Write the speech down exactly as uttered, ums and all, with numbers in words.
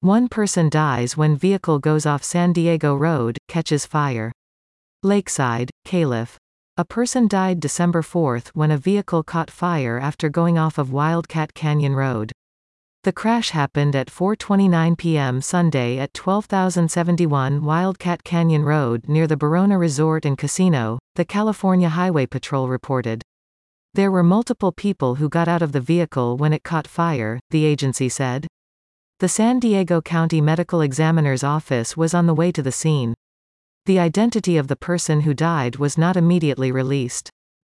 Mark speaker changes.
Speaker 1: One person dies when vehicle goes off San Diego Road, catches fire. Lakeside, Calif. A person died December fourth when a vehicle caught fire after going off of Wildcat Canyon Road. The crash happened at four twenty-nine p m Sunday at twelve thousand seventy-one Wildcat Canyon Road near the Barona Resort and Casino, the California Highway Patrol reported. There were multiple people who got out of the vehicle when it caught fire, the agency said. The San Diego County Medical Examiner's Office was on the way to the scene. The identity of the person who died was not immediately released.